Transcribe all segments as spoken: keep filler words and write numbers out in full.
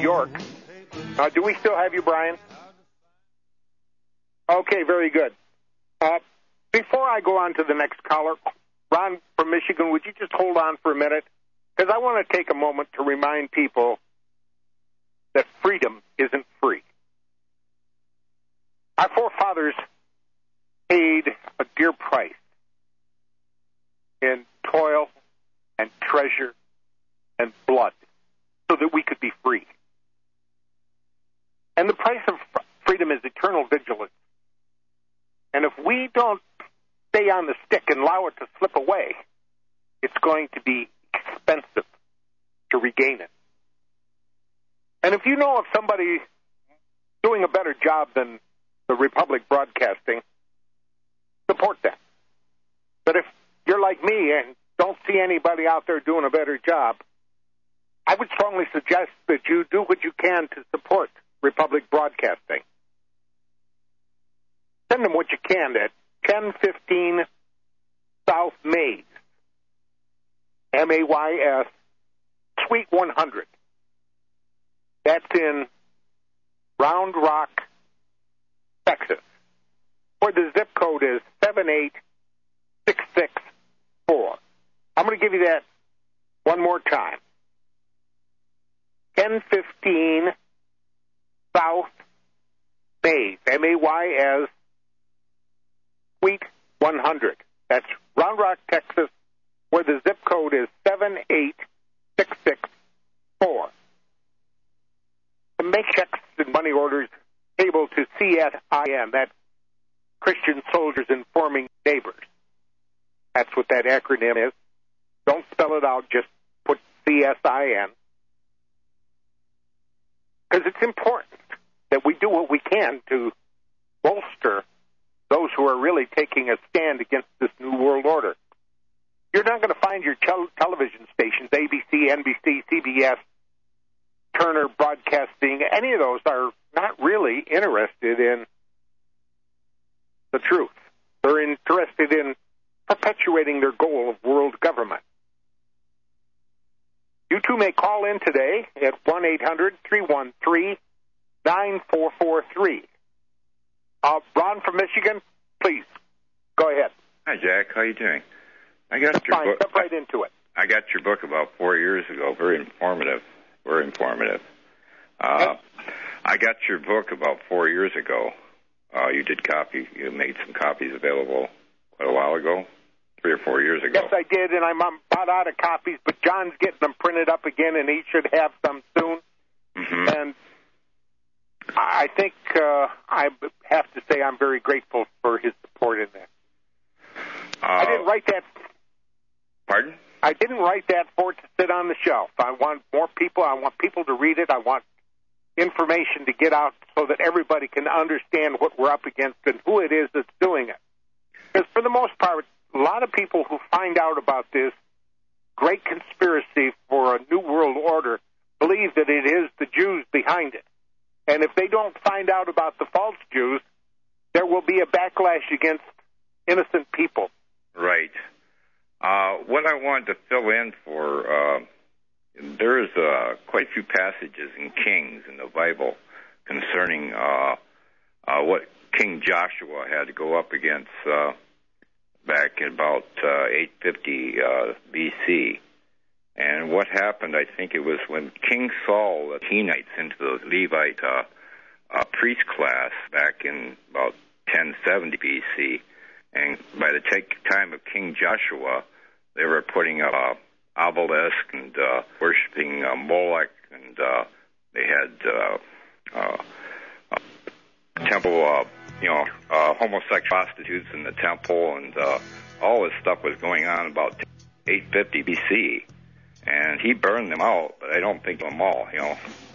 York. Uh, do we still have you, Brian? Okay, very good. Uh, before I go on to the next caller, Ron from Michigan, would you just hold on for a minute? Because I want to take a moment to remind people that freedom isn't free. Our forefathers paid a dear price in toil and treasure and blood so that we could be free. And the price of freedom is eternal vigilance. And if we don't stay on the stick and allow it to slip away, it's going to be expensive to regain it. And if you know of somebody doing a better job than the Republic Broadcasting, support them. But if you're like me and don't see anybody out there doing a better job, I would strongly suggest that you do what you can to support Republic Broadcasting. Send them what you can at ten fifteen South Mays, M A Y S, Suite one hundred. That's in Round Rock, Texas, where the zip code is seven eight six six four. I'm going to give you that one more time. ten fifteen South Mays, M A Y S, Suite one hundred. That's Round Rock, Texas, where the zip code is seven eight six six four. To make checks and money orders able to C S I N, that's Christian Soldiers Informing Neighbors. That's what that acronym is. Don't spell it out, just put C S I N. Because it's important that we do what we can to bolster those who are really taking a stand against this New World Order. You're not going to find your tel- television stations, A B C, N B C, C B S, Turner Broadcasting, any of those are not really interested in the truth. They're interested in perpetuating their goal of world government. You too may call in today at one eight hundred three one three nine four four three. Uh, Ron from Michigan, please, go ahead. Hi, Jack. How you doing? I got That's your fine. book. Step right into it. I got your book about four years ago. Very informative. Very informative. Uh, I got your book about four years ago. Uh, you did copy. You made some copies available quite a while ago, three or four years ago. Yes, I did, and I'm, I'm about out of copies, but John's getting them printed up again, and he should have some soon. Mm-hmm. And I think uh, I have to say I'm very grateful for his support in that. Uh, I didn't write that. Pardon? I didn't write that for it to sit on the shelf. I want more people. I want people to read it. I want information to get out so that everybody can understand what we're up against and who it is that's doing it. Because for the most part, a lot of people who find out about this great conspiracy for a new world order believe that it is the Jews behind it. And if they don't find out about the false Jews, there will be a backlash against innocent people. Right. Uh, what I wanted to fill in for, uh, there's uh, quite a few passages in Kings in the Bible concerning uh, uh, what King Joshua had to go up against uh, back in about uh, eight fifty uh, B C. And what happened, I think it was when King Saul let Kenites into the Levite uh, uh, priest class back in about ten seventy B C. And by the take time of King Joshua, they were putting up uh, obelisk and uh, worshiping uh, Molech, and uh, they had uh, uh, uh, temple, uh, you know, uh, homosexual prostitutes in the temple, and uh, all this stuff was going on about eight fifty B C. And he burned them out, but I don't think them all, you know.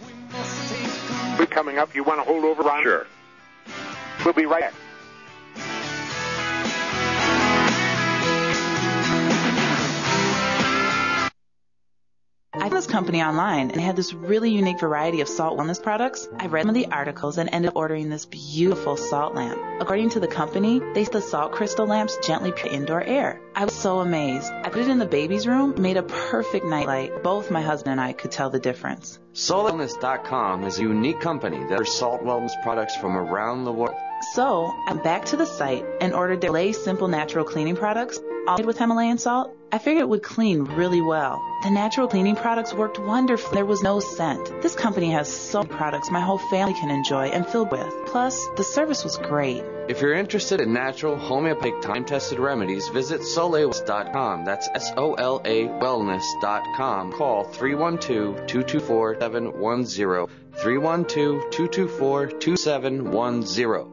We're coming up. You want to hold over, Ron? Sure. We'll be right back. I this company online and they had this really unique variety of salt wellness products. I read some of the articles and ended up ordering this beautiful salt lamp. According to the company, they say the salt crystal lamps gently pure indoor air. I was so amazed. I put it in the baby's room, made a perfect nightlight. Both my husband and I could tell the difference. Solar Wellness dot com is a unique company that offers salt wellness products from around the world. So I went back to the site and ordered their Lay Simple Natural Cleaning products, all made with Himalayan salt. I figured it would clean really well. The natural cleaning products worked wonderfully. There was no scent. This company has so many products my whole family can enjoy and fill with. Plus, the service was great. If you're interested in natural, homeopathic, time-tested remedies, visit Solar Wellness dot com. That's S O L A wellness dot com. Call three one two, two two four, seven one zero. three one two, two two four, two seven one zero.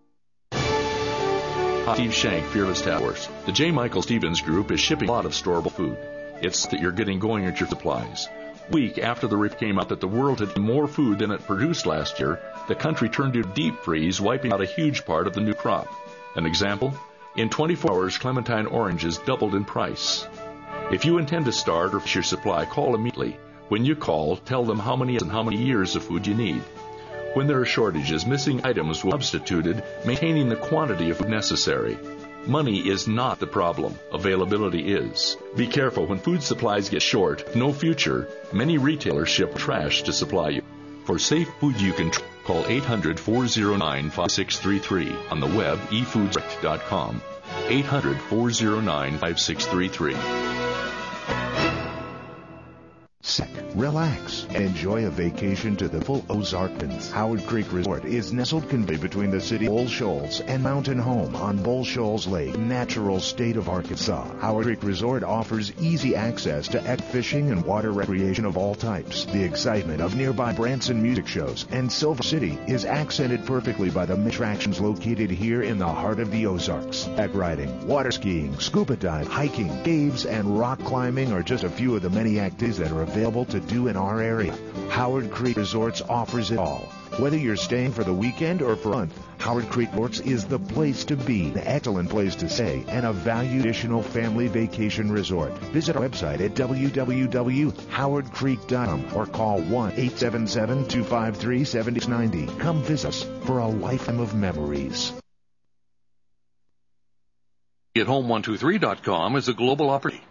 Steve Shank, Fearless Task Force. The J. Michael Stevens Group is shipping a lot of storable food. It's that you're getting going at your supplies. A week after the report came out that the world had more food than it produced last year, the country turned to deep freeze, wiping out a huge part of the new crop. An example? In twenty-four hours, clementine oranges doubled in price. If you intend to start or fix your supply, call immediately. When you call, tell them how many and how many years of food you need. When there are shortages, missing items will be substituted, maintaining the quantity of food necessary. Money is not the problem. Availability is. Be careful when food supplies get short. No future. Many retailers ship trash to supply you. For safe food you can tr- call eight hundred, four oh nine, five six three three. On the web, e foods direct dot com. eight hundred, four oh nine, five six three three. Sec, relax, and enjoy a vacation to the full Ozarkans. Howard Creek Resort is nestled convey between the city of Bull Shoals and Mountain Home on Bull Shoals Lake, natural state of Arkansas. Howard Creek Resort offers easy access to elk fishing and water recreation of all types. The excitement of nearby Branson music shows and Silver City is accented perfectly by the attractions located here in the heart of the Ozarks. Back riding, water skiing, scuba diving, hiking, caves, and rock climbing are just a few of the many activities that are available to do in our area. Howard Creek Resorts offers it all. Whether you're staying for the weekend or for a month, Howard Creek Resorts is the place to be, an excellent place to stay, and a valued additional family vacation resort. Visit our website at w w w dot howard creek dot com or call one eight seven seven, two five three, seven six nine zero. Come visit us for a lifetime of memories. Get home one two three dot com is a global opportunity.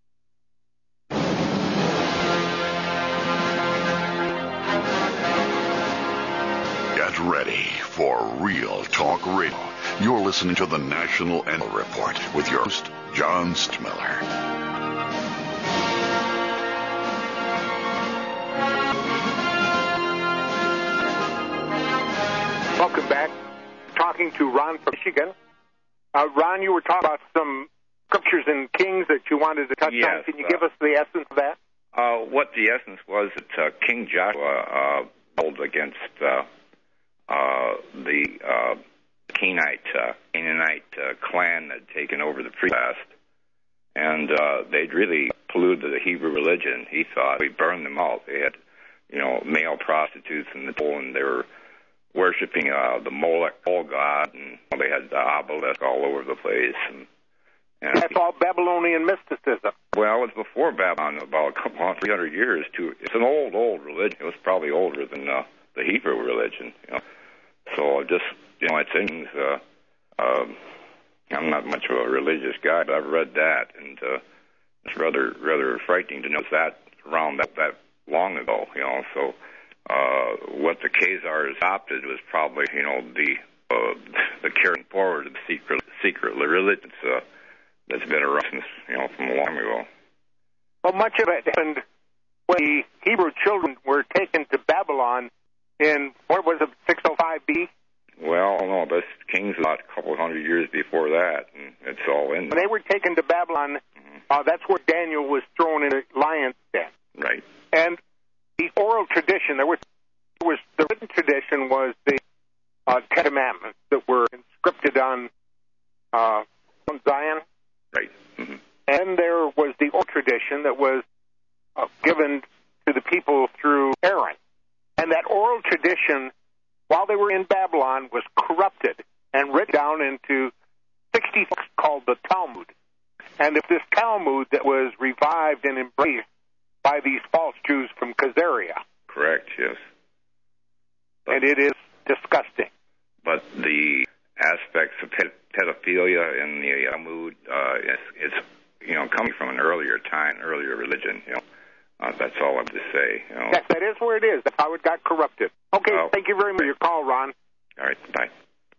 Ready for Real Talk Radio. You're listening to the National Annual Report with your host, John Stmiller. Welcome back. Talking to Ron from Michigan. Uh, Ron, you were talking about some scriptures in Kings that you wanted to touch yes, on. Can you uh, give us the essence of that? Uh, what the essence was that uh, King Joshua uh, held against uh, uh, the uh, Kenite, uh, Canaanite uh, clan that had taken over the priest class, and uh, they'd really polluted the Hebrew religion. He thought we burned them out. They had, you know, male prostitutes in the temple, and they were worshiping uh, the Molech, pole god, and they had the obelisk all over the place. And, and That's all Babylonian mysticism. Well, it was before Babylon, about a couple of three hundred years. To it's an old, old religion. It was probably older than uh, the Hebrew religion. You know, so just you know, it's things. Uh, um, I'm not much of a religious guy, but I've read that, and uh, it's rather, rather frightening to know that around that that long ago. You know, so. Uh, what the Khazars adopted was probably, you know, the uh, the carrying forward of the secret secret religion uh, that's been around since, you know, from a long ago. Well, much of it happened when the Hebrew children were taken to Babylon in, what was it, six oh five B? Well, no, this King's about a couple of hundred years before that, and it's all in there. When they were taken to Babylon, mm-hmm. uh, that's where Daniel was thrown in a lion's den. Right. And the oral tradition, there was, there was the written tradition was the uh, Ten Commandments that were inscripted on uh, on Zion. Right. Mm-hmm. And there was the oral tradition that was uh, given to the people through Aaron. And that oral tradition, while they were in Babylon, was corrupted and written down into sixty books called the Talmud. And if this Talmud that was revived and embraced by these false Jews from Khazaria. Correct, yes. But, and it is disgusting. But the aspects of ped- pedophilia in the Talmud, uh, it's, it's, you know, coming from an earlier time, earlier religion, you know. Uh, that's all I have to say. You know. Yes, that is where it is. That's how it got corrupted. Okay, oh. Thank you very much for your call, Ron. All right, bye.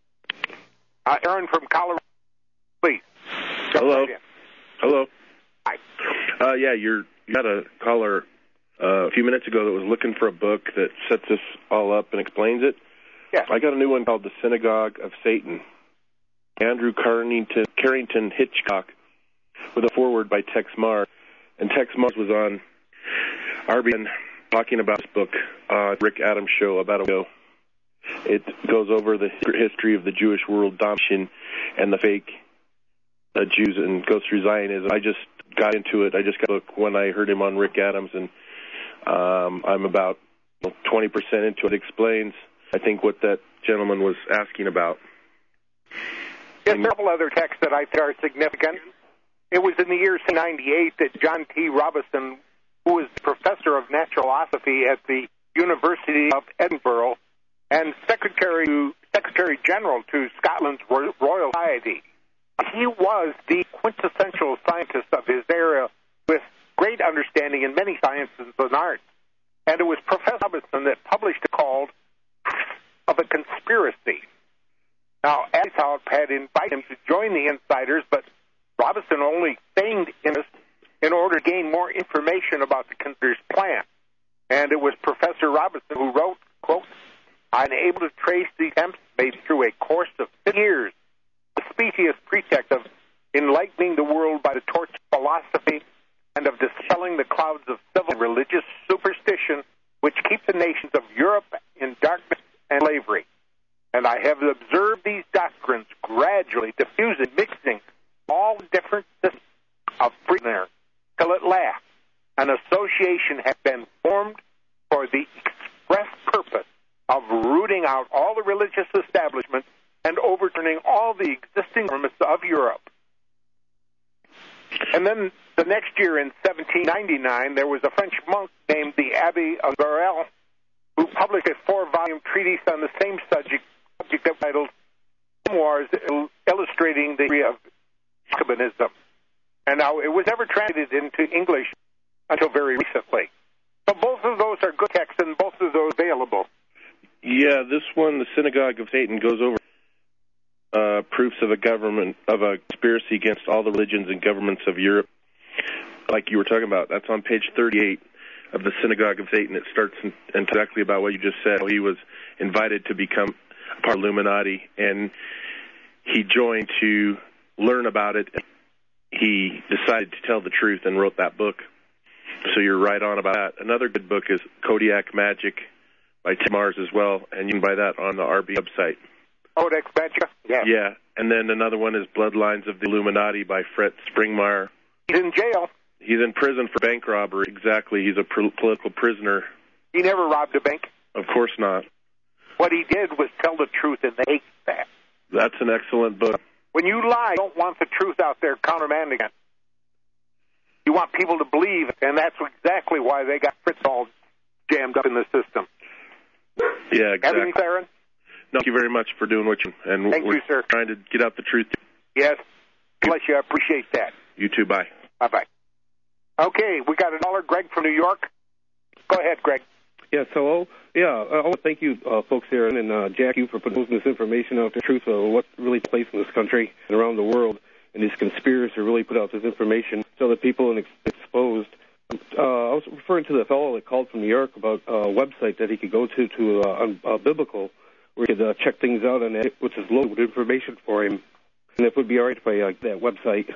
Uh, Aaron from Colorado, please. Hello. Right Hello. Hi. Uh, yeah, you're, you had a caller uh, a few minutes ago that was looking for a book that sets this all up and explains it. Yes. I got a new one called The Synagogue of Satan. Andrew Carrington, Carrington Hitchcock, with a foreword by Tex Mars. And Tex Mars was on R B N talking about this book, uh, Rick Adams' show about a week ago. It goes over the history of the Jewish world domination and the fake uh, Jews, and goes through Zionism. I just got into it. I just got a book when I heard him on Rick Adams, and um, I'm about you know, twenty percent into it. It explains, I think, what that gentleman was asking about. There's a couple other texts that I think are significant. It was in the year ninety-eight that John T. Robison, who was professor of natural philosophy at the University of Edinburgh and Secretary to, Secretary General to Scotland's Royal Society, he was the quintessential scientist of his era with great understanding in many sciences and arts. And it was Professor Robison that published a called of a Conspiracy. Now, Adolf had invited him to join the Insiders, but Robison only feigned interest in order to gain more information about the conspiracy plan. And it was Professor Robison who wrote, quote, "I'm able to trace the attempts made through a course of years, the specious pretext of enlightening the world by the torch of philosophy and of dispelling the clouds of civil and religious superstition which keep the nations of Europe in darkness and slavery. And I have observed these doctrines gradually diffusing, mixing all different systems of freedom till at last an association has been formed for the express purpose of rooting out all the religious establishments and overturning all the existing governments of Europe." And then the next year, in seventeen ninety-nine, there was a French monk named the Abbé of Barel who published a four-volume treatise on the same subject, subject titled Memoirs Illustrating the Theory of Jacobinism. And now it was never translated into English until very recently. So both of those are good texts, and both of those available. Yeah, this one, The Synagogue of Satan, goes over uh, proofs of a government, of a conspiracy against all the religions and governments of Europe. Like you were talking about, that's on page thirty-eight of The Synagogue of Satan. It starts in, in exactly about what you just said. He was invited to become a part of Illuminati, and he joined to learn about it. He decided to tell the truth and wrote that book. So you're right on about that. Another good book is Kodiak Magic by Tim Mars as well, and you can buy that on the R B website. Kodiak Magic? Yeah. Yeah, and then another one is Bloodlines of the Illuminati by Fred Springmeyer. He's in jail. He's in prison for bank robbery. Exactly. He's a pr- political prisoner. He never robbed a bank. Of course not. What he did was tell the truth, and they hate that. That's an excellent book. When you lie, you don't want the truth out there countermanding it. You want people to believe, and that's exactly why they got Fritz all jammed up in the system. Yeah, exactly. Anything, Aaron? No, thank you very much for doing what you and Thank we're you, sir. Trying to get out the truth. Yes. Bless you. I appreciate that. You too. Bye. Bye-bye. Okay, we got a caller, Greg from New York. Go ahead, Greg. Yes, hello. Yeah, I want to thank you uh, folks here, and uh, Jack, you for putting this information out, the truth of what really takes place in this country and around the world, and these conspirators who really put out this information so that people are ex- exposed. Uh, I was referring to the fellow that called from New York about a website that he could go to, to uh, on, uh, Biblical, where he could uh, check things out, and it, which is loaded with information for him. And it would be all right if I uh, that website.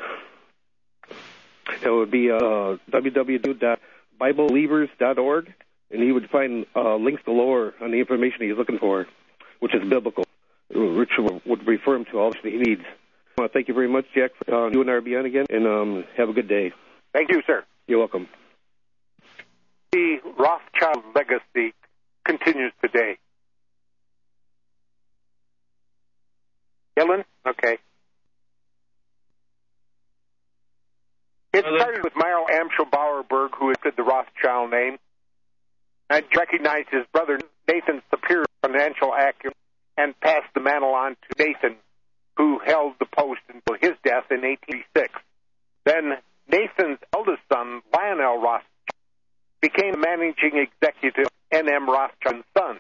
It would be uh, w w w dot bible believers dot org, and he would find uh, links below on the information he's looking for, which is biblical, which would refer him to all that he needs. I want to thank you very much, Jack, for uh, doing R B N again, and um, have a good day. Thank you, sir. You're welcome. The Rothschild legacy continues today. Ellen? Okay. It started with Myro Amschel-Bauerberg, who did the Rothschild name, and recognized his brother Nathan's superior financial acumen and passed the mantle on to Nathan, who held the post until his death in eighteen eighty-six. Then Nathan's eldest son, Lionel Rothschild, became managing executive of N M Rothschild and Sons.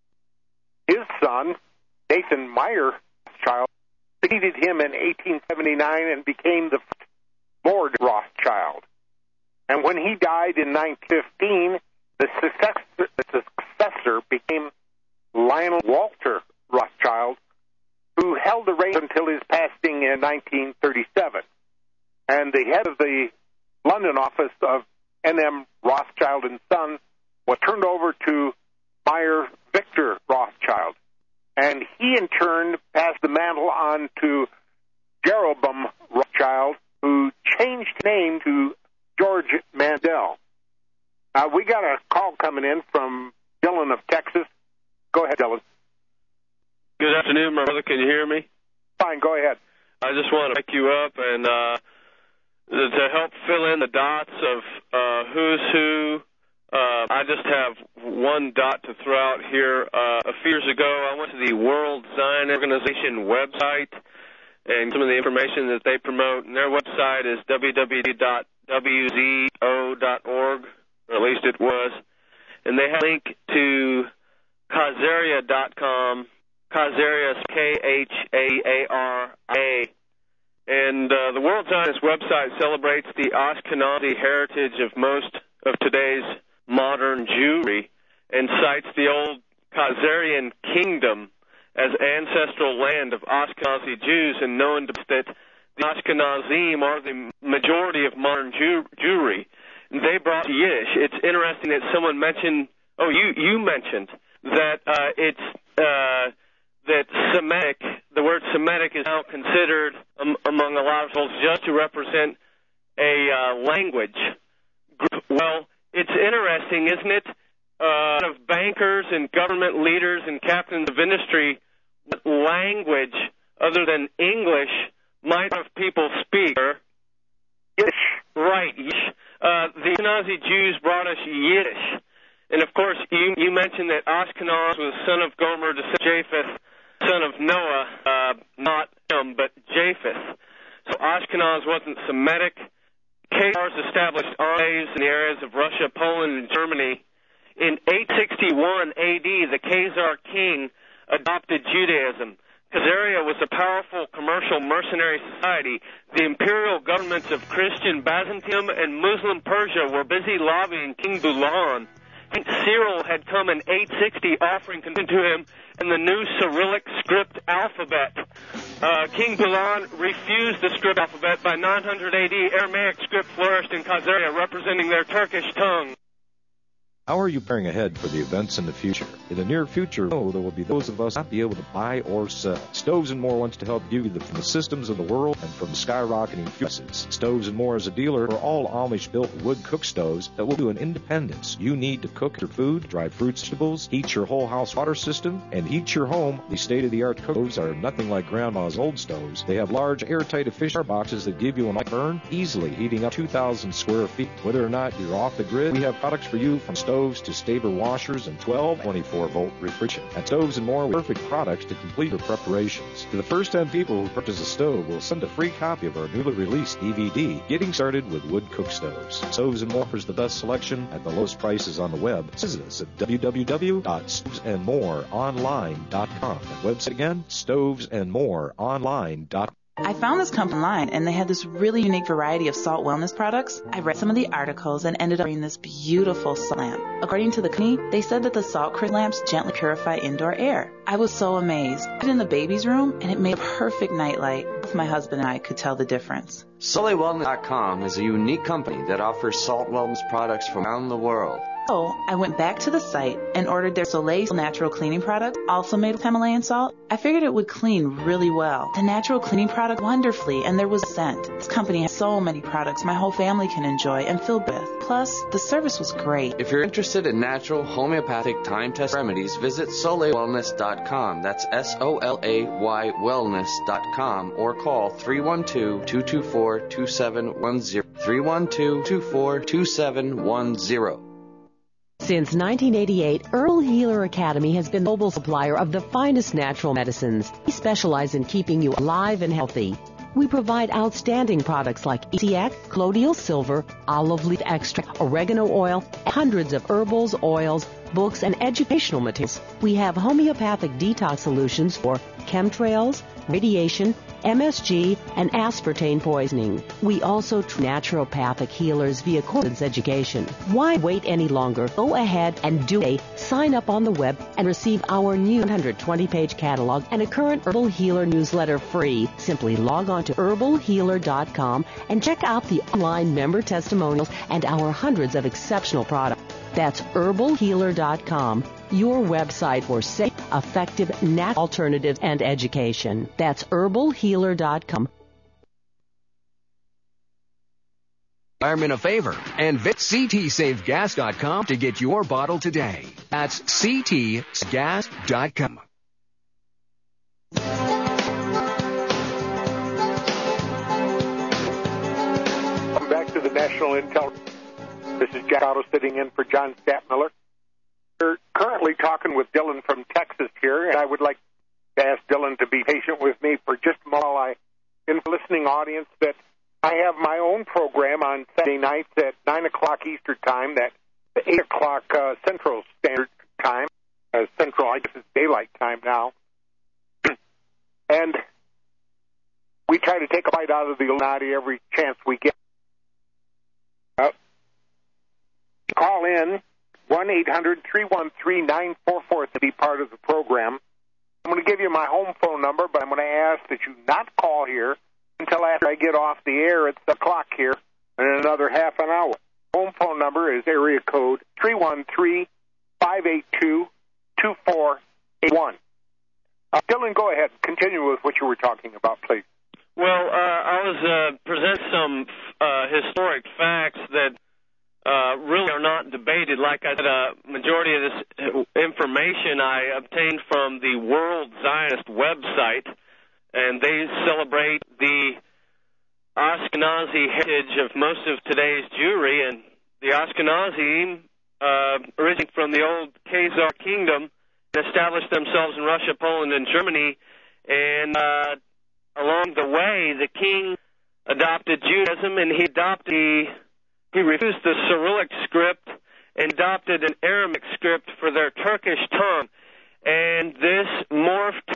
His son, Nathan Meyer Rothschild, succeeded him in eighteen seventy-nine and became the first Lord Rothschild. And when he died in nineteen fifteen, the successor, the successor became Lionel Walter Rothschild, who held the reins until his passing in nineteen thirty-seven. And the head of the London office of N M Rothschild and Son was turned over to Meyer Victor Rothschild. And he, in turn, passed the mantle on to Jeroboam Rothschild, who changed name to George Mandel. Uh, we got a call coming in from Dylan of Texas. Go ahead, Dylan. Good afternoon, my brother. Can you hear me? Fine, go ahead. I just want to pick you up and uh, to help fill in the dots of uh, who's who. Uh, I just have one dot to throw out here. Uh, a few years ago, I went to the World Zion Organization website and some of the information that they promote. And their website is w w w dot w z o dot org, or at least it was. And they have a link to Khazaria dot com. Khazaria is K H A A R I A. And uh, the World Zionist website celebrates the Ashkenazi heritage of most of today's modern Jewry and cites the old Khazarian kingdom as ancestral land of Ashkenazi Jews, and known that the Ashkenazim are the majority of modern Jew- Jewry. And they brought Yiddish. It's interesting that someone mentioned, oh, you, you mentioned that uh, it's... Uh, that Semitic, the word Semitic is now considered um, among a lot of people just to represent a uh, language group. Well, it's interesting, isn't it? Uh, a lot of bankers and government leaders and captains of industry, what language other than English might have people speak? Yiddish. Right. Uh, the Ashkenazi Jews brought us Yiddish. And, of course, you, you mentioned that Ashkenaz was son of Gomer, the Japheth, son of Noah, uh, not him, but Japheth. So Ashkenaz wasn't Semitic. Khazars established enclaves in the areas of Russia, Poland, and Germany. In eight sixty-one A D, the Khazar king adopted Judaism. Khazaria was a powerful commercial mercenary society. The imperial governments of Christian Byzantium and Muslim Persia were busy lobbying King Bulan. King Cyril had come in eight sixty offering consent to him in the new Cyrillic script alphabet. Uh, King Bulan refused the script alphabet. By nine hundred A D, Aramaic script flourished in Khazaria, representing their Turkish tongue. How are you preparing ahead for the events in the future? In the near future, oh, there will be those of us not be able to buy or sell. Stoves and More wants to help you from the systems of the world and from skyrocketing fuel prices. Stoves and More is a dealer for all Amish-built wood cook stoves that will do an independence. You need to cook your food, dry fruits, vegetables, heat your whole house water system, and heat your home. These state-of-the-art cook stoves are nothing like Grandma's old stoves. They have large, airtight, efficient boxes that give you a nice burn, easily heating up two thousand square feet. Whether or not you're off the grid, we have products for you from stoves to Staber washers and twelve twenty-four volt refrigeration. At Stoves and More, perfect products to complete your preparations. To the first ten people who purchase a stove, we'll send a free copy of our newly released D V D, Getting Started with Wood Cook Stoves. Stoves and More offers the best selection at the lowest prices on the web. Visit us at w w w dot stoves and more online dot com. That website again, stoves and more online dot com. I found this company online, and they had this really unique variety of salt wellness products. I read some of the articles and ended up buying this beautiful salt lamp. According to the company, they said that the salt crystal lamps gently purify indoor air. I was so amazed. I put it in the baby's room, and it made a perfect nightlight. Both my husband and I could tell the difference. Soleil Wellness dot com is a unique company that offers salt wellness products from around the world. So I went back to the site and ordered their Soleil natural cleaning product, also made with Himalayan salt. I figured it would clean really well. The natural cleaning product wonderfully, and there was scent. This company has so many products my whole family can enjoy and feel with. Plus, the service was great. If you're interested in natural homeopathic time-tested remedies, visit soleil wellness dot com. That's S O L A Y wellness dot com, or call three one two, two two four, two seven one zero. three one two, two four two seven one zero. Since nineteen eighty-eight, Herbal Healer Academy has been the global supplier of the finest natural medicines. We specialize in keeping you alive and healthy. We provide outstanding products like E C X, colloidal silver, olive leaf extract, oregano oil, hundreds of herbals, oils, books, and educational materials. We have homeopathic detox solutions for chemtrails, radiation, M S G, and aspartame poisoning. We also treat naturopathic healers via course education. Why wait any longer? Go ahead and do a sign up on the web and receive our new one hundred twenty page catalog and a current Herbal Healer newsletter free. Simply log on to herbal healer dot com and check out the online member testimonials and our hundreds of exceptional products. That's herbal healer dot com, your website for safe, effective, natural alternatives and education. That's herbal healer dot com. Fireman a favor and visit C T save gas dot com to get your bottle today. That's C T gas dot com. Welcome back to the National Intel. This is Jack Otto sitting in for John Stadtmiller. We're currently talking with Dylan from Texas here, and I would like to ask Dylan to be patient with me for just a moment while I, in the listening audience, that I have my own program on Saturday nights at nine o'clock Eastern Time, that's eight o'clock uh, Central Standard Time. Uh, Central, I guess it's daylight time now. And we try to take a bite out of the Illuminati every chance we get. Uh, call in one eight hundred, three one three, nine four four to be part of the program. I'm going to give you my home phone number, but I'm going to ask that you not call here until after I get off the air at the clock here in another half an hour. Home phone number is area code three one three, five eight two, two four eight one. Uh, Dylan, go ahead. Continue with what you were talking about, please. Well, uh, I was uh, present some uh, historic facts that uh, really are not debated. Like I said, a majority of this information I obtained from the World Zionist website, and they celebrate the Ashkenazi heritage of most of today's Jewry, and the Ashkenazi uh, originating from the old Khazar kingdom and established themselves in Russia, Poland, and Germany, and uh, along the way, the king adopted Judaism, and he adopted the, he refused the Cyrillic script and adopted an Aramaic script for their Turkish tongue, and this morphed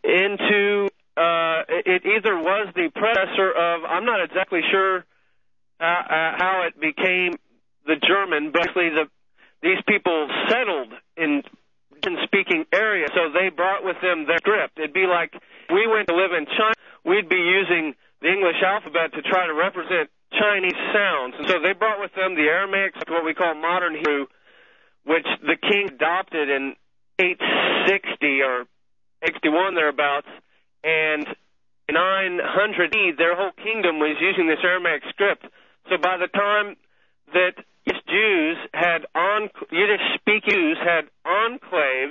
into uh, it either was the predecessor of, I'm not exactly sure uh, uh, how it became the German. Basically, the these people settled in speaking area, so they brought with them their script. It'd be like we went to live in China, we'd be using the English alphabet to try to represent Chinese sounds. And so they brought with them the Aramaic, what we call modern Hebrew, which the king adopted in eight sixty or sixty-one thereabouts, and in nine hundred E, their whole kingdom was using this Aramaic script. So by the time that Jews had on Yiddish-speaking Jews had enclaves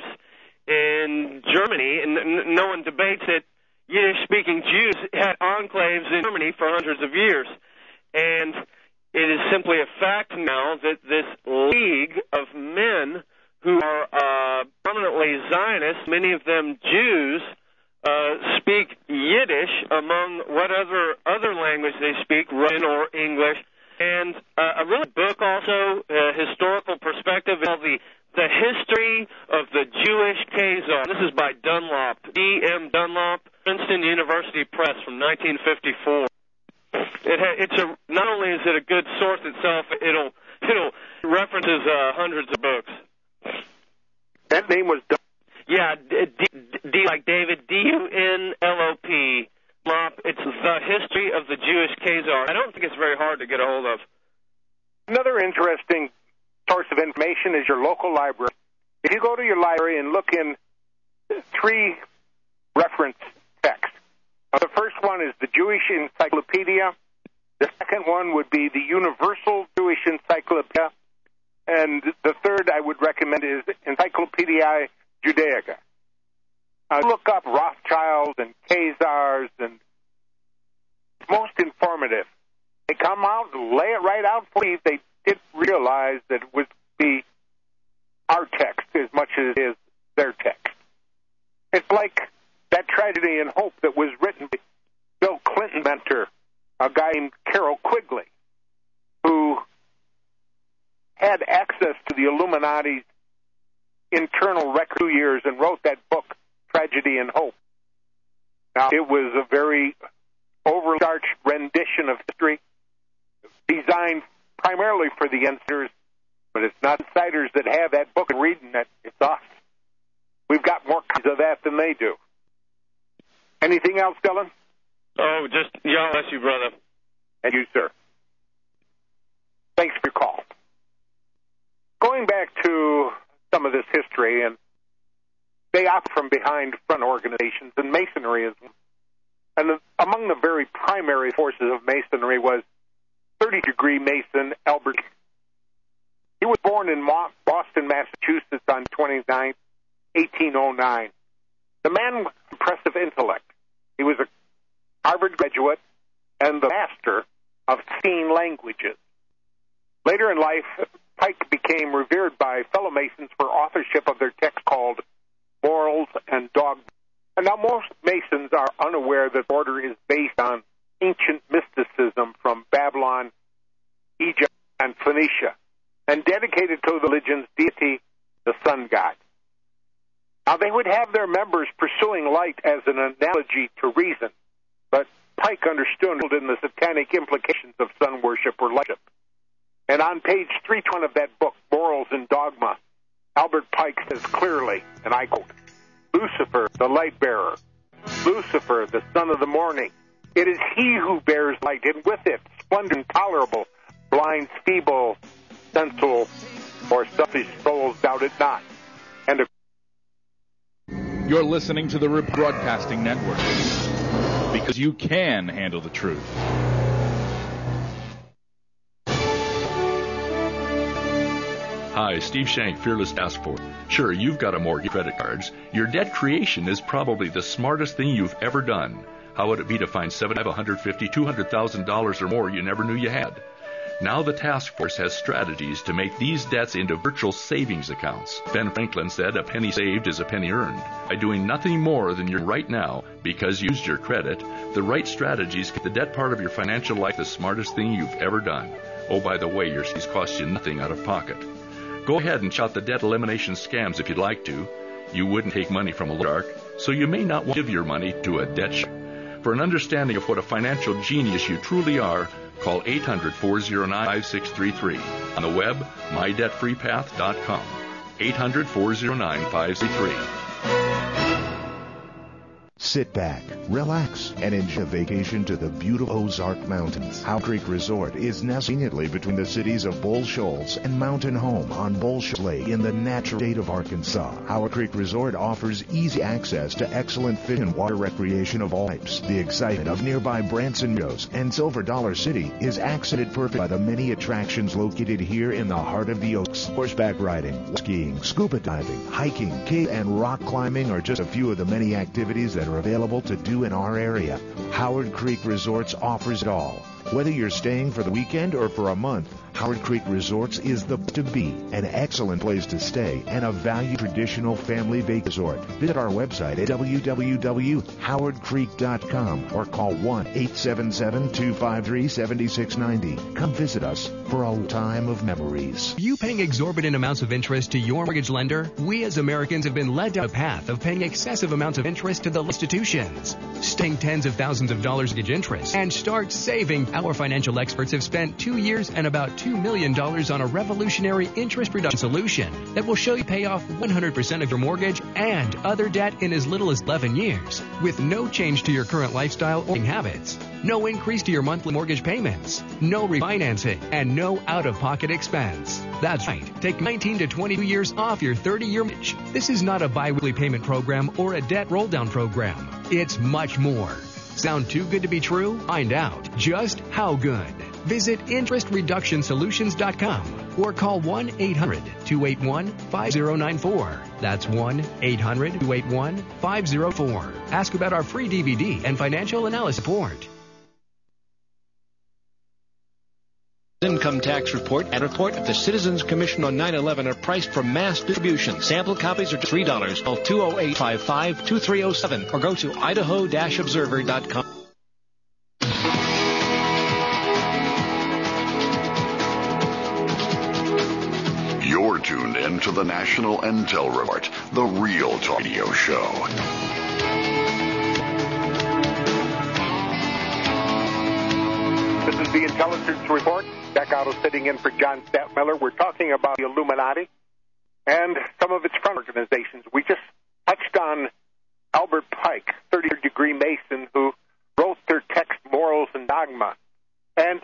in Germany, and no one debates it. Yiddish-speaking Jews had enclaves in Germany for hundreds of years, and it is simply a fact now that this league of men who are uh, prominently Zionists, many of them Jews, uh, speak Yiddish among what other other language they speak, Russian or English. And uh, a really book also, uh, historical perspective, called the the History of the Jewish Khazar. This is by Dunlop, D M Dunlop, Princeton University Press from nineteen fifty-four. It ha- it's a not only is it a good source itself, it'll it'll references uh, hundreds of books. That name was Dun- yeah, D, D, D like David, D U N L O P. It's the History of the Jewish Khazar. I don't think it's very hard to get a hold of. Another interesting source of information is your local library. If you go to your library and look in three reference texts, the first one is the Jewish Encyclopedia. The second one would be the Universal Jewish Encyclopedia. And the third I would recommend is Encyclopedia Judaica. Uh, look up Rothschilds and Khazars, and it's most informative. They come out and lay it right out for you. They didn't realize that it would be our text as much as it is their text. It's like that Tragedy and Hope that was written by Bill Clinton mentor, a guy named Carroll Quigley, who had access to the Illuminati's internal record two years and wrote that book, Tragedy and Hope. Now, it was a very overarched rendition of history, designed primarily for the insiders, but it's not insiders that have that book and reading it. It's us. We've got more copies of that than they do. Anything else, Dylan? Oh, just, yeah, bless you, brother. And you, sir. Thanks for your call. Going back to some of this history, and they opt from behind front organizations, and Masonry is one. And the, among the very primary forces of Masonry was thirty-degree Mason Albert. He was born in Mo- Boston, Massachusetts on twenty-ninth, eighteen oh nine. The man was impressive intellect. He was a Harvard graduate and the master of sixteen languages. Later in life, Pike became revered by fellow Masons for authorship of their text called Morals and Dogma. And now most Masons are unaware that the order is based on ancient mysticism from Babylon, Egypt, and Phoenicia, and dedicated to the religion's deity, the sun god. Now, they would have their members pursuing light as an analogy to reason, but Pike understood in the satanic implications of sun worship or light worship. And on page three twenty of that book, Morals and Dogma, Albert Pike says clearly, and I quote, Lucifer, the light bearer, Lucifer, the son of the morning, it is he who bears light, and with it, splendor intolerable, blinds feeble, sensual, or selfish souls doubt it not. And a You're listening to the Broadcasting Network, because you can handle the truth. Hi, Steve Shank, Fearless Task Force. Sure, you've got a mortgage, credit cards. Your debt creation is probably the smartest thing you've ever done. How would it be to find seven, one hundred fifty thousand dollars, two hundred thousand dollars or more you never knew you had? Now the task force has strategies to make these debts into virtual savings accounts. Ben Franklin said a penny saved is a penny earned. By doing nothing more than you're right now because you used your credit, the right strategies get the debt part of your financial life the smartest thing you've ever done. Oh, by the way, your fees cost you nothing out of pocket. Go ahead and shout the debt elimination scams if you'd like to. You wouldn't take money from a shark, so you may not want to give your money to a debt shark. For an understanding of what a financial genius you truly are, call eight hundred, four oh nine, five six three three. On the web, my debt free path dot com. eight hundred, four oh nine, five six three. Sit back, relax, and enjoy a vacation to the beautiful Ozark Mountains. Howard Creek Resort is nestled conveniently between the cities of Bull Shoals and Mountain Home on Bull Shoals Lake in the natural state of Arkansas. Howard Creek Resort offers easy access to excellent fish and water recreation of all types. The excitement of nearby Branson Meadows and Silver Dollar City is accented perfect by the many attractions located here in the heart of the Oaks. Horseback riding, skiing, scuba diving, hiking, cave, and rock climbing are just a few of the many activities that are available to do in our area. Howard Creek Resorts offers it all. Whether you're staying for the weekend or for a month, Howard Creek Resorts is the place to be, an excellent place to stay, and a valued traditional family vacation resort. Visit our website at w w w dot howard creek dot com or call one eight seven seven, two five three, seven six nine zero. Come visit us for a time of memories. Are you paying exorbitant amounts of interest to your mortgage lender? We as Americans have been led down a path of paying excessive amounts of interest to the institutions. Staying tens of thousands of dollars mortgage interest and start saving Our financial experts have spent two years and about two million dollars on a revolutionary interest reduction solution that will show you pay off one hundred percent of your mortgage and other debt in as little as eleven years, with no change to your current lifestyle or habits, no increase to your monthly mortgage payments, no refinancing, and no out-of-pocket expense. That's right. Take nineteen to twenty-two years off your thirty-year mortgage. This is not a bi-weekly payment program or a debt roll-down program. It's much more. Sound too good to be true? Find out just how good. Visit interest reduction solutions dot com or call one eight hundred two eight one five zero nine four. That's one eight hundred two eight one five zero four. Ask about our free D V D and financial analysis support. Income tax report and report of the Citizens Commission on nine eleven are priced for mass distribution. Sample copies are three dollars. Call two oh eight, five five two three oh seven or go to idaho dash observer dot com. You're tuned in to the National Intel Report, the Real Talk Radio Show. This is the Intelligence Report. Jack Otto sitting in for John Stadtmiller. We're talking about the Illuminati and some of its front organizations. We just touched on Albert Pike, thirty-third degree Mason, who wrote their text, Morals and Dogma. And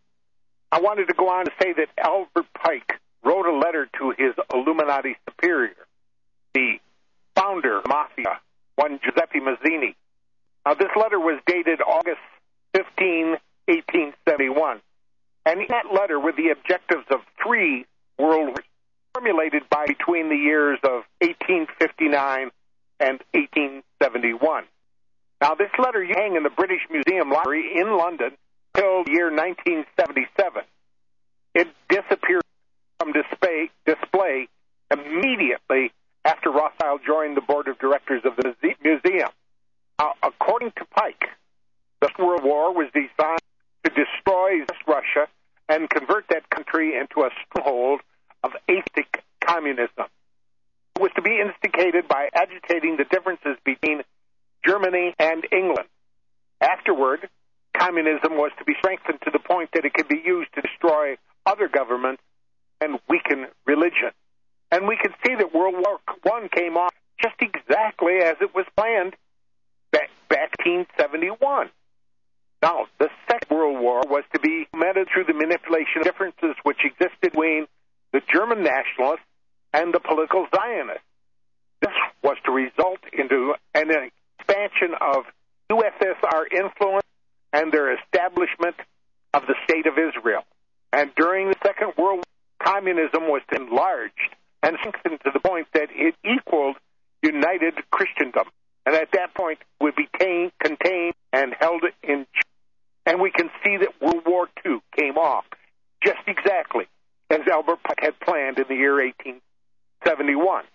I wanted to go on to say that Albert Pike wrote a letter to his Illuminati superior, the founder of Mafia, one Giuseppe Mazzini. Now, this letter was dated August fifteenth, eighteen seventy-one. And in that letter were the objectives of three world wars formulated by between the years of eighteen fifty-nine and eighteen seventy-one. Now, this letter you hang in the British Museum Library in London till the year nineteen seventy-seven. It disappeared from display, display immediately after Rothschild joined the board of directors of the museum. Now, according to Pike, the World War was designed to destroy Russia and convert that country into a stronghold of atheistic communism. It was to be instigated by agitating the differences between Germany and England. Afterward, communism was to be strengthened to the point that it could be used to destroy other governments and weaken religion. And we can see that World War One came off just exactly as it was planned back, back in eighteen seventy-one. Now, the Second World War was to be met through the manipulation of differences which existed between the German nationalists and the political Zionists. This was to result into an expansion of U S S R influence and their establishment of the State of Israel. And during the Second World War, communism was enlarged and strengthened to the point that it equaled united Christendom. And at that point, would be contained and held in check. And we can see that World War Two came off just exactly as Albert Pike had planned in the year eighteen seventy-one.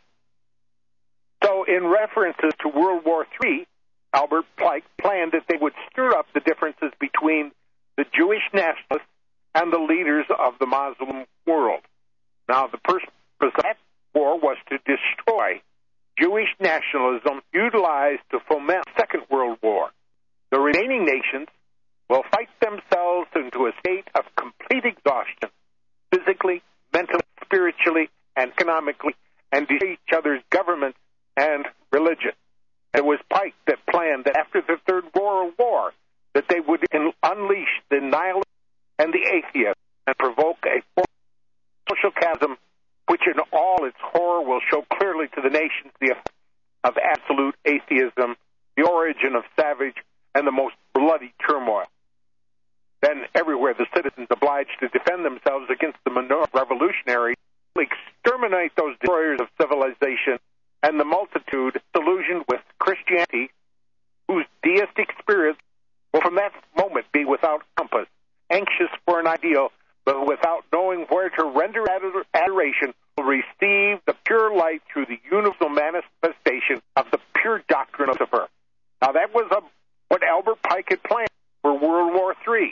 So in references to World War Three, Albert Pike planned that they would stir up the differences between the Jewish nationalists and the leaders of the Muslim world. Now, the purpose of that war was to destroy Jewish nationalism utilized to foment the Second World War. The remaining nations will fight themselves into a state of complete exhaustion, physically, mentally, spiritually, and economically, and destroy each other's government and religion. It was Pike that planned that after the Third World War, that they would unleash the nihilists and the atheists and provoke a social chasm which in all its horror will show clearly to the nations the effect of absolute atheism, the origin of savage and the most bloody turmoil. Then everywhere the citizens obliged to defend themselves against the revolutionaries, exterminate those destroyers of civilization and the multitude disillusioned with Christianity, whose deistic spirits will from that moment be without compass, anxious for an ideal, but without knowing where to render adoration, will receive the pure light through the universal manifestation of the pure doctrine of Lucifer. Now that was a, what Albert Pike had planned for World War Three.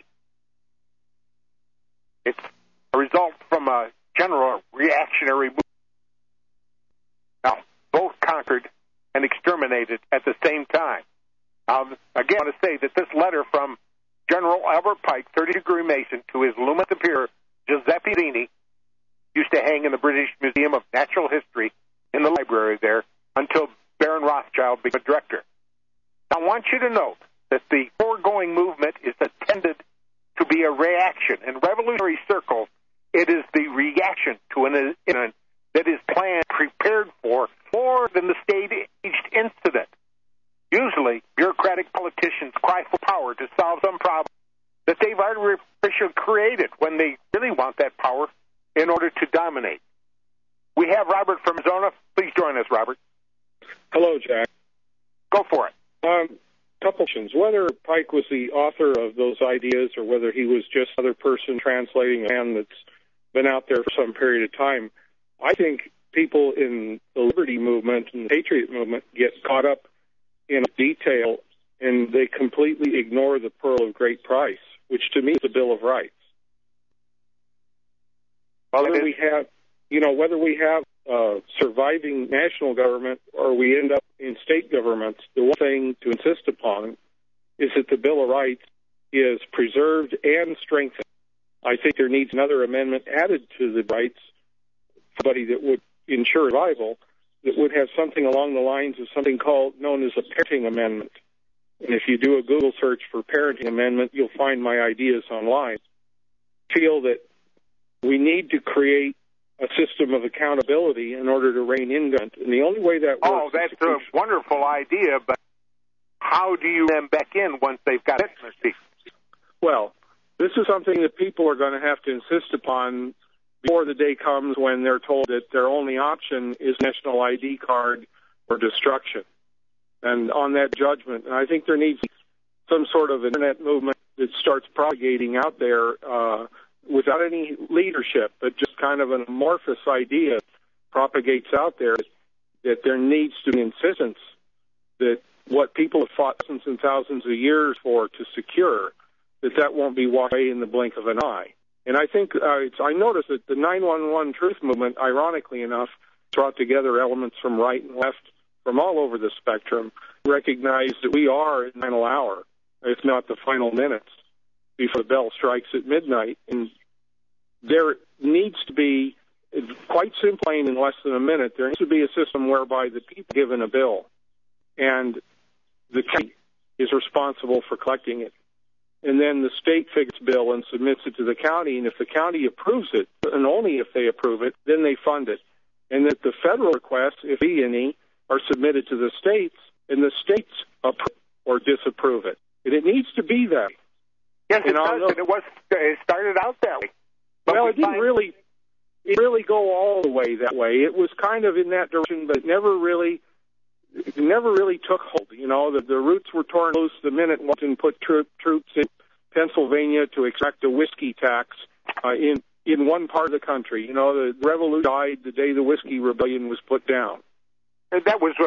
It's a result from a general reactionary movement. Now, both conquered and exterminated at the same time. Now, again, I want to say that this letter from General Albert Pike, thirty-degree Mason, to his Luma Superior, Giuseppe Zini, used to hang in the British Museum of Natural History in the library there until Baron Rothschild became director. I want you to note that the foregoing movement is intended to be a reaction. In revolutionary circles, it is the reaction to an incident that is planned, prepared for, more than the staged incident. Usually, bureaucratic politicians cry for power to solve some problem that they've artificially created when they really want that power in order to dominate. We have Robert from Arizona. Please join us, Robert. Hello, Jack. Go for it. Um, couple questions. Whether Pike was the author of those ideas or whether he was just another person translating a man that's been out there for some period of time, I think people in the liberty movement and the patriot movement get caught up in detail and they completely ignore the pearl of great price, which to me is the Bill of Rights. Whether we have, you know, whether we have uh, surviving national government or we end up in state governments, the one thing to insist upon is that the Bill of Rights is preserved and strengthened. I think there needs another amendment added to the rights, somebody that would ensure survival, that would have something along the lines of something called known as a parenting amendment. And if you do a Google search for parenting amendment, you'll find my ideas online. I feel that we need to create a system of accountability in order to rein in government. And the only way that works... Oh, that's a wonderful idea, but how do you them back in once they've got it? Well, this is something that people are going to have to insist upon before the day comes when they're told that their only option is national I D card or destruction. And on that judgment, and I think there needs some sort of internet movement that starts propagating out there uh, without any leadership, but just kind of an amorphous idea propagates out there that there needs to be insistence that what people have fought thousands and thousands of years for to secure, that that won't be washed away in the blink of an eye. And I think uh, it's, I noticed that the nine one one truth movement, ironically enough, brought together elements from right and left from all over the spectrum, recognize that we are in the final hour, if not the final minutes, before the bell strikes at midnight. And there needs to be, quite simply in less than a minute, there needs to be a system whereby the people are given a bill, and the county is responsible for collecting it. And then the state figures bill and submits it to the county, and if the county approves it, and only if they approve it, then they fund it. And that the federal requests, if any, are submitted to the states, and the states approve or disapprove it. And it needs to be that. Yes, it and does. And it was it started out that way. But well, we it didn't find... really, it really go all the way that way. It was kind of in that direction, but it never really, it never really took hold. You know, the, the roots were torn loose the minute Washington put troop, troops in Pennsylvania to extract a whiskey tax uh, in in one part of the country. You know, the revolution died the day the whiskey rebellion was put down. And that was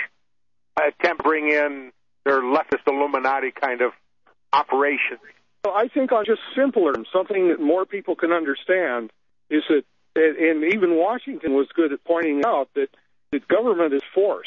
a attempt to bring in their leftist Illuminati kind of operation. Well, I think on just simpler, something that more people can understand is that, and even Washington was good at pointing out that, that government is force.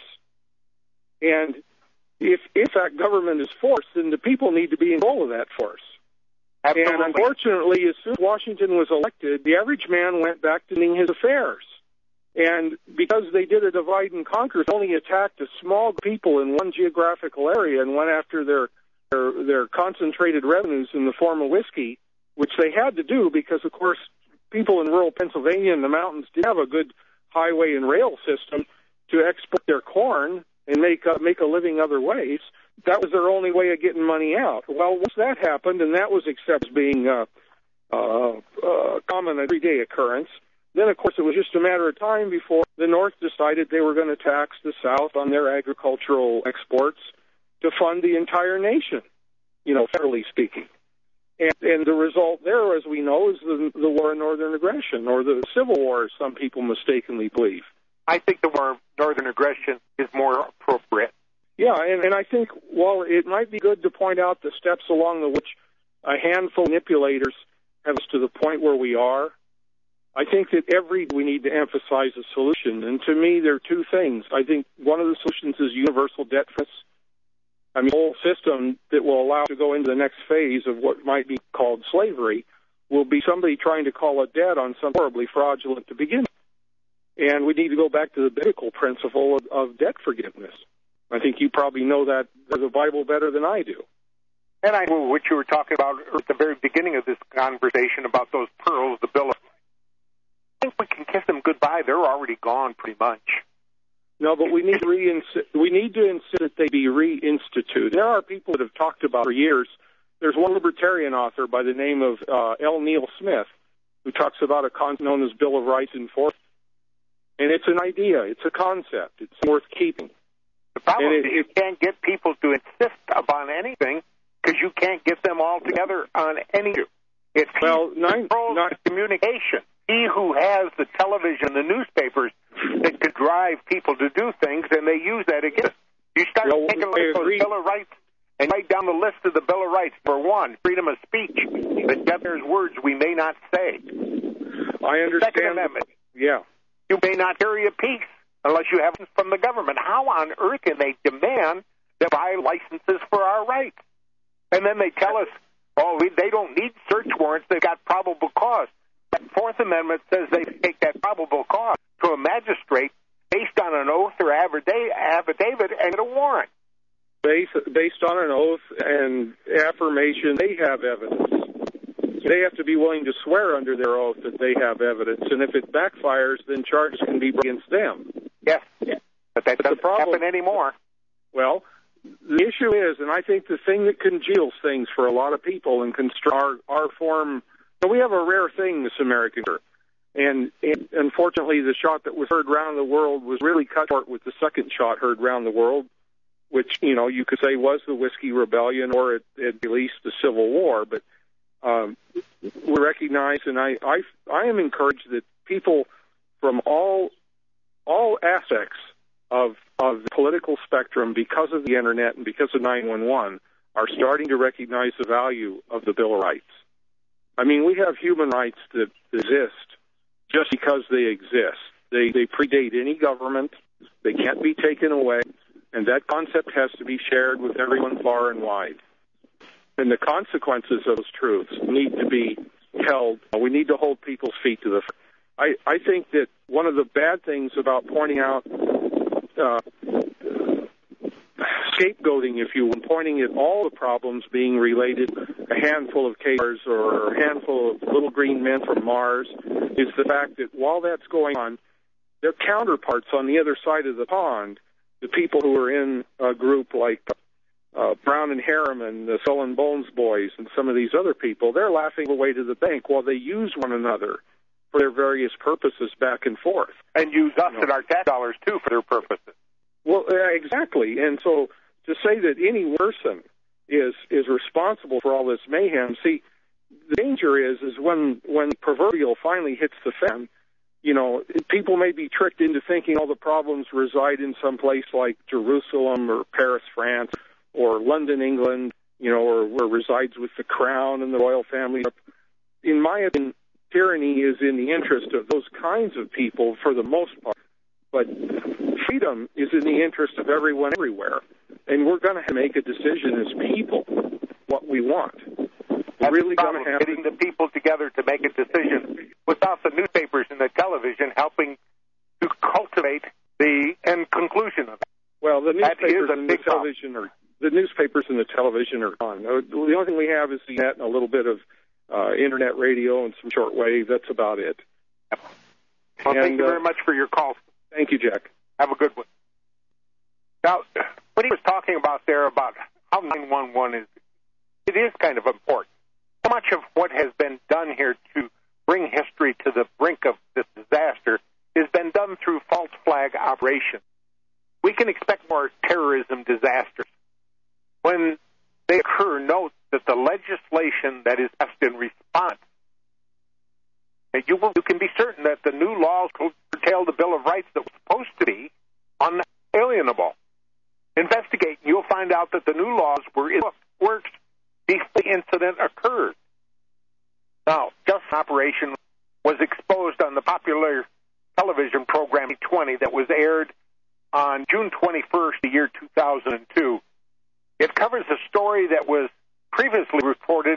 And if, in fact, government is force, then the people need to be in control of that force. Absolutely. And unfortunately, as soon as Washington was elected, the average man went back to doing his affairs. And because they did a divide and conquer, they only attacked a small people in one geographical area and went after their, their their concentrated revenues in the form of whiskey, which they had to do because, of course, people in rural Pennsylvania and the mountains did have a good highway and rail system to export their corn and make uh, make a living other ways. That was their only way of getting money out. Well, once that happened, and that was accepted as being a uh, uh, uh, common everyday occurrence, then, of course, it was just a matter of time before the North decided they were going to tax the South on their agricultural exports to fund the entire nation, you know, federally speaking. And, and the result there, as we know, is the, the war of northern aggression, or the Civil War, as some people mistakenly believe. I think the war of northern aggression is more appropriate. Yeah, and, and I think while it might be good to point out the steps along the which a handful of manipulators have us to the point where we are, I think that every we need to emphasize a solution. And to me, there are two things. I think one of the solutions is universal debt forgiveness. I mean, the whole system that will allow to go into the next phase of what might be called slavery will be somebody trying to call a debt on something horribly fraudulent to begin with. And we need to go back to the biblical principle of, of debt forgiveness. I think you probably know that the Bible better than I do. And I know what you were talking about at the very beginning of this conversation about those pearls, the bill of I think we can kiss them goodbye. They're already gone pretty much. No, but we need to reinsist, we need to insist that they be reinstituted. There are people that have talked about for years. There's one libertarian author by the name of uh, L. Neil Smith who talks about a concept known as Bill of Rights enforcement. And it's an idea. It's a concept. It's worth keeping. The problem it, is you it, can't get people to insist upon anything because you can't get them all together on any issue. It's well, he nine, controls nine, the communication. He who has the television, the newspapers that could drive people to do things, and they use that against. You start well, taking a look at those Bill of Rights and write down the list of the Bill of Rights. For one, freedom of speech. The governor's words we may not say. I understand. Second Amendment. Yeah. You may not carry a piece unless you have it from the government. How on earth can they demand that buy licenses for our rights? And then they tell us, oh, we, they don't need search warrants. They've got probable cause. That Fourth Amendment says they take that probable cause to a magistrate based on an oath or affidavit and get a warrant. Based, based on an oath and affirmation, they have evidence. They have to be willing to swear under their oath that they have evidence. And if it backfires, then charges can be brought against them. Yes, but that but doesn't the problem, happen anymore. Well, the issue is, and I think the thing that congeals things for a lot of people and constrain our, our form, so we have a rare thing, this American culture. And, and unfortunately, the shot that was heard around the world was really cut short with the second shot heard around the world, which, you know, you could say was the Whiskey Rebellion or it, it released the Civil War. But um, we recognize, and I, I, I am encouraged that people from all all aspects of of the political spectrum, because of the Internet and because of nine one one, are starting to recognize the value of the Bill of Rights. I mean, we have human rights that exist just because they exist. They they predate any government. They can't be taken away. And that concept has to be shared with everyone far and wide. And the consequences of those truths need to be held. We need to hold people's feet to the fire. I, I think that one of the bad things about pointing out uh, scapegoating, if you will, pointing at all the problems being related, a handful of cases or a handful of little green men from Mars, is the fact that while that's going on, their counterparts on the other side of the pond, the people who are in a group like uh, Brown and Harriman, the Skull and Bones boys, and some of these other people, they're laughing away to the bank while they use one another for their various purposes back and forth. And use us you know. and our tax dollars, too, for their purposes. Well, uh, exactly. And so to say that any person is is responsible for all this mayhem, see, the danger is is when, when proverbial finally hits the fan, you know, people may be tricked into thinking all the problems reside in some place like Jerusalem or Paris, France, or London, England, you know, or where resides with the crown and the royal family. In my opinion, tyranny is in the interest of those kinds of people for the most part. But freedom is in the interest of everyone everywhere. And we're going to make a decision as people what we want. We're really going to have getting the people together to make a decision without the newspapers and the television helping to cultivate the end conclusion of it. Well, the That is newspapers a and the big problem. television are the newspapers and the television are gone. The only thing we have is the net and a little bit of uh, internet radio and some shortwave. That's about it. Well, and, thank you uh, very much for your call. Thank you, Jack. Have a good one. Now, what he was talking about there about how nine one one is, it is kind of important. So much of what has been done here to bring history to the brink of this disaster has been done through false flag operations. We can expect more terrorism disasters. When they occur, note that the legislation that is passed in response, that you, will, you can be certain that the new laws curtail the Bill of Rights that was supposed to be unalienable. Investigate, and you'll find out that the new laws were in works before the incident occurred. Now, just operation was exposed on the popular television program twenty that was aired on June twenty-first, the year two thousand two. It story that was previously reported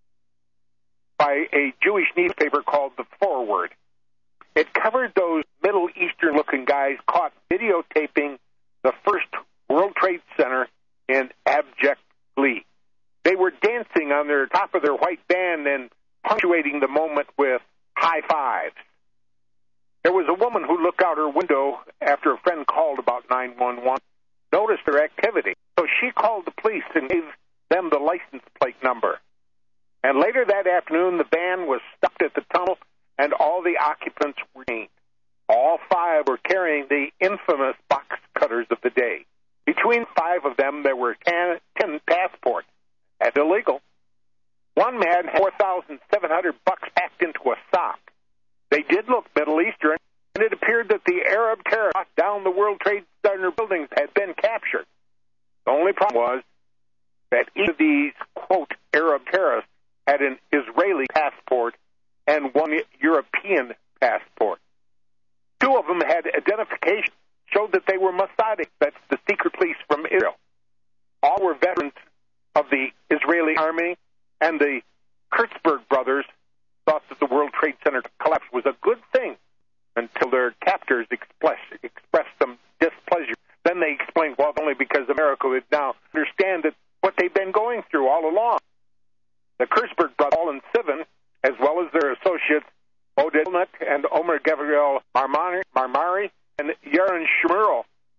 by a Jewish newspaper called The Forward. It covered those Middle Eastern-looking guys caught videotaping the first World Trade Center in abject glee. They were dancing on their top of their white band and punctuating the moment with high fives. There was a woman who looked out her window after a friend called about nine one one, noticed her activity. So she called the police and gave them the license plate number. And later that afternoon, the band was stopped at the tunnel, and all the occupants were detained. All five were carrying the infamous box cutters of the day. Between five of them, there were ten, ten passports. That's illegal. One man had four thousand seven hundred bucks packed into a sock. They did look Middle Eastern, and it appeared that the Arab terrorists down the World Trade Center buildings had been captured. The only problem was that each of these, quote, Arab terrorists had an Israeli passport and one European passport. Two of them had identification, showed that they were Mossad, that's the secret police from Israel. All were veterans of the Israeli army, and the Kurtzberg brothers thought that the World Trade Center collapse was a good thing until their captors expressed, expressed some displeasure. Then they explained, well, only because America would now understand that what they've been going through all along. The Kurtzberg brothers, Paul and Sivan, as well as their associates, Oded Nut and Omer Gabriel Marmari, Marmari and Yaron Shmuel,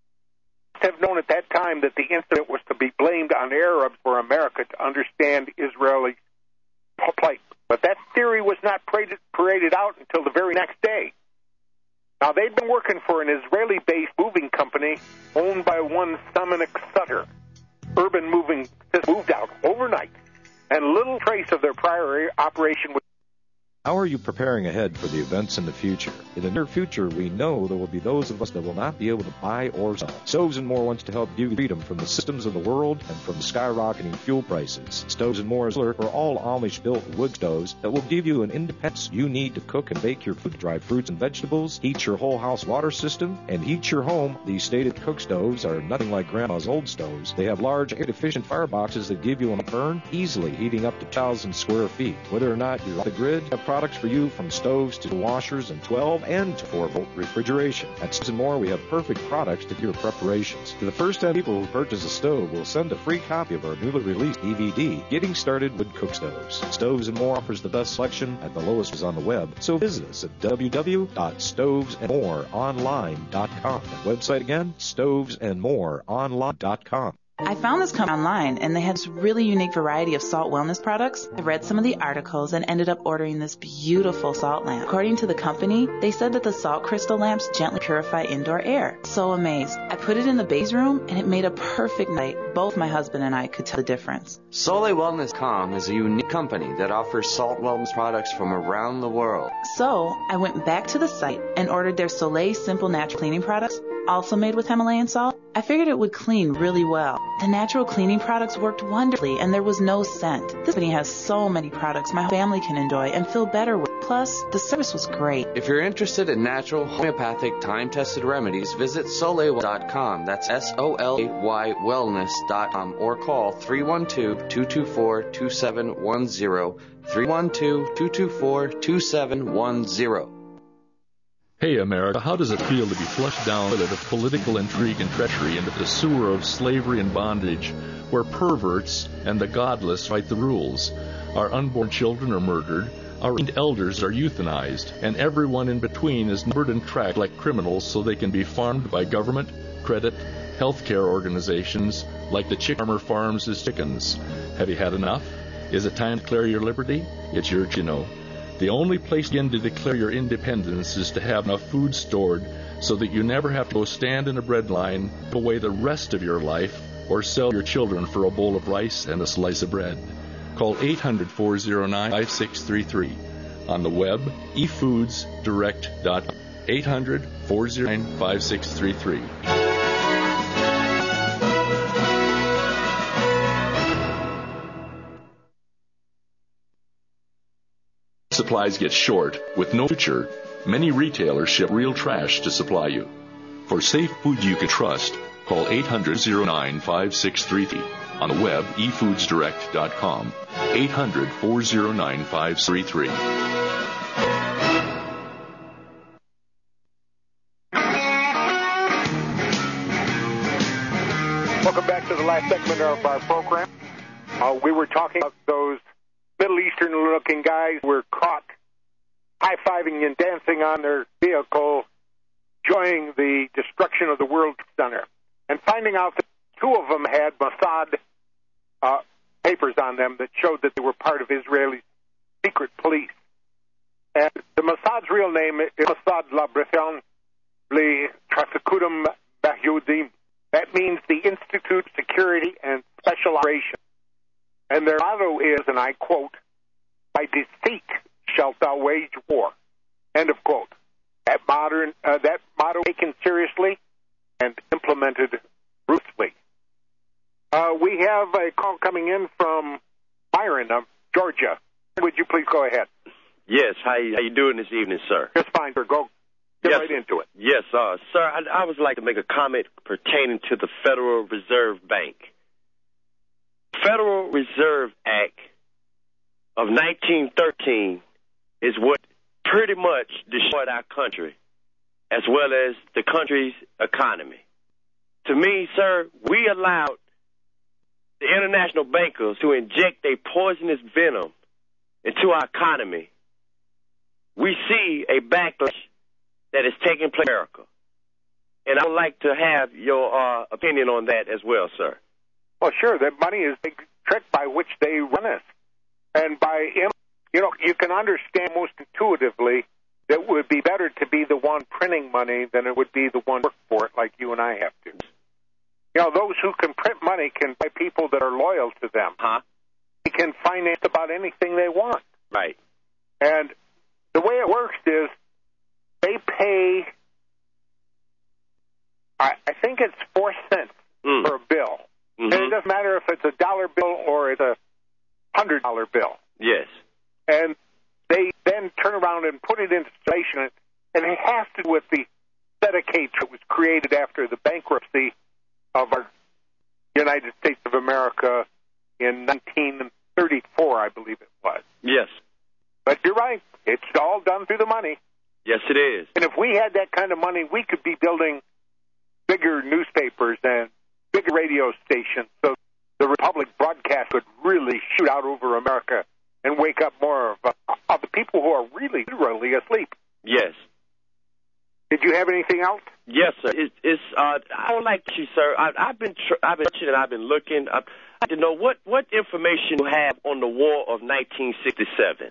have known at that time that the incident was to be blamed on Arabs for America to understand Israeli plight. But that theory was not paraded, paraded out until the very next day. Now, they'd been working for an Israeli-based moving company owned by one Simonik Sutter. Urban Moving moved out overnight, and little trace of their prior operation was. How are you preparing ahead for the events in the future? In the near future, we know there will be those of us that will not be able to buy or sell. Stoves and More wants to help you freedom from the systems of the world and from skyrocketing fuel prices. Stoves and More is for all Amish-built wood stoves that will give you an independence you need to cook and bake your food, dry fruits and vegetables, heat your whole house water system, and heat your home. These stated cook stoves are nothing like Grandma's old stoves. They have large, air-efficient fireboxes that give you a burn, easily heating up to two thousand square feet. Whether or not you're off the grid, have products for you from stoves to washers and twelve and to four volt refrigeration. At Stoves and More, we have perfect products to your preparations. To the first ten people who purchase a stove, we'll send a free copy of our newly released D V D, Getting Started with Cook Stoves. Stoves and More offers the best selection at the lowest prices on the web, so visit us at w w w dot stoves and more online dot com. That website again, stoves and more online dot com. I found this company online, and they had this really unique variety of salt wellness products. I read some of the articles and ended up ordering this beautiful salt lamp. According to the company, they said that the salt crystal lamps gently purify indoor air. So amazed. I put it in the baby's room, and it made a perfect night. Both my husband and I could tell the difference. Soleil Wellness dot com is a unique company that offers salt wellness products from around the world. So I went back to the site and ordered their Soleil Simple Natural Cleaning products, also made with Himalayan salt. I figured it would clean really well. The natural cleaning products worked wonderfully, and there was no scent. This company has so many products my family can enjoy and feel better with. Plus, the service was great. If you're interested in natural, homeopathic, time-tested remedies, visit Soleil dot com. That's S O L A Y wellness dot com, or call three one two, two two four, two seven one zero, three one two, two two four, two seven one zero. Hey, America, how does it feel to be flushed down the toilet of political intrigue and treachery into the sewer of slavery and bondage, where perverts and the godless fight the rules? Our unborn children are murdered, our elders are euthanized, and everyone in between is numbered and tracked like criminals so they can be farmed by government, credit, healthcare organizations like the chick farmer farms his chickens. Have you had enough? Is it time to declare your liberty? It's your, you know. The only place again to declare your independence is to have enough food stored so that you never have to go stand in a bread line, go away the rest of your life, or sell your children for a bowl of rice and a slice of bread. Call eight hundred, four oh nine, five six three three. On the web, e foods direct dot com. eight hundred, four oh nine, five six three three. Supplies get short, with no future, many retailers ship real trash to supply you. For safe food you can trust, Call eight hundred, oh nine, five six three three. On the web, e foods direct dot com. eight hundred, four oh nine, five three three. Welcome back to the last segment of our program. Uh, we were talking about those Middle Eastern-looking guys who were caught high-fiving and dancing on their vehicle, enjoying the destruction of the World Trade Center, and finding out that two of them had Mossad uh, papers on them that showed that they were part of Israeli secret police. And the Mossad's real name is Mossad Labrition Traficudum Bahudim. That means the Institute of Security and Special Operations. And their motto is, and I quote, "By deceit shalt thou wage war." End of quote. That modern, uh, that motto taken seriously and implemented ruthlessly. Uh, we have a call coming in from Byron of Georgia. Would you please go ahead? Yes. How you, how you doing this evening, sir? Just fine, sir. Go. Get yes. right into it. Yes, uh, sir. I, I would like to make a comment pertaining to the Federal Reserve Bank. Federal Reserve Act of nineteen thirteen is what pretty much destroyed our country, as well as the country's economy. To me, sir, we allowed the international bankers to inject a poisonous venom into our economy. We see a backlash that is taking place in America. And I would like to have your uh, opinion on that as well, sir. Well, sure. That money is the trick by which they run us. And by, you know, you can understand most intuitively that it would be better to be the one printing money than it would be the one work for it like you and I have to. You know, those who can print money can buy people that are loyal to them. Huh? They can finance about anything they want. Right. And the way it works is they pay, I, I think it's four cents mm. for a bill. Mm-hmm. And it doesn't matter if it's a dollar bill or it's a hundred dollar bill. Yes. And they then turn around and put it into circulation, and it has to do with the Sedicate that was created after the bankruptcy of our United States of America in nineteen thirty-four, I believe it was. Yes. But you're right. It's all done through the money. Yes, it is. And if we had that kind of money, we could be building bigger newspapers and bigger radio stations so the Republic broadcast would really shoot out over America and wake up more of, uh, of the people who are really literally asleep. Yes. Did you have anything else? Yes, sir. It's, it's uh, I would like you, sir. I, I've been, tr- I've been watching and I've been looking. I'd like to know what, what information you have on the War of nineteen sixty-seven.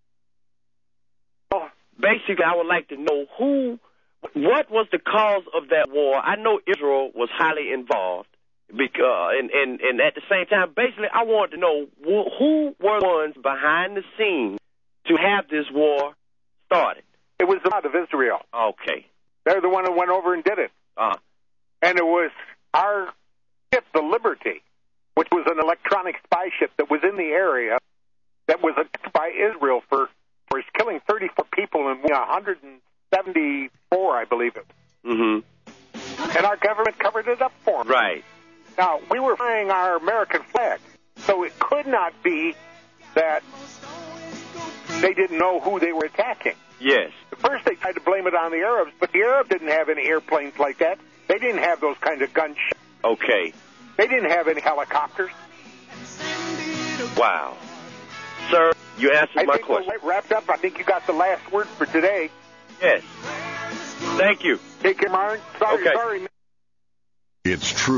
Oh. Basically, I would like to know who, what was the cause of that war. I know Israel was highly involved, because, and, and, and at the same time, basically, I want to know who, who were the ones behind the scenes to have this war started. It was the God of Israel. Okay. They're the one who went over and did it. Uh-huh. And it was our ship, the Liberty, which was an electronic spy ship that was in the area that was attacked by Israel for, for killing thirty-four people and one hundred seventy-four, I believe it. Mm-hmm. And our government covered it up for them. Right. Now, we were flying our American flag, so it could not be that they didn't know who they were attacking. Yes. At first, they tried to blame it on the Arabs, but the Arabs didn't have any airplanes like that. They didn't have those kinds of gunships. Okay. They didn't have any helicopters. Wow. Sir, you answered I my think question. We're wrapped up. I think you got the last word for today. Yes. Thank you. Take care, Martin. Sorry, okay. sorry. It's true.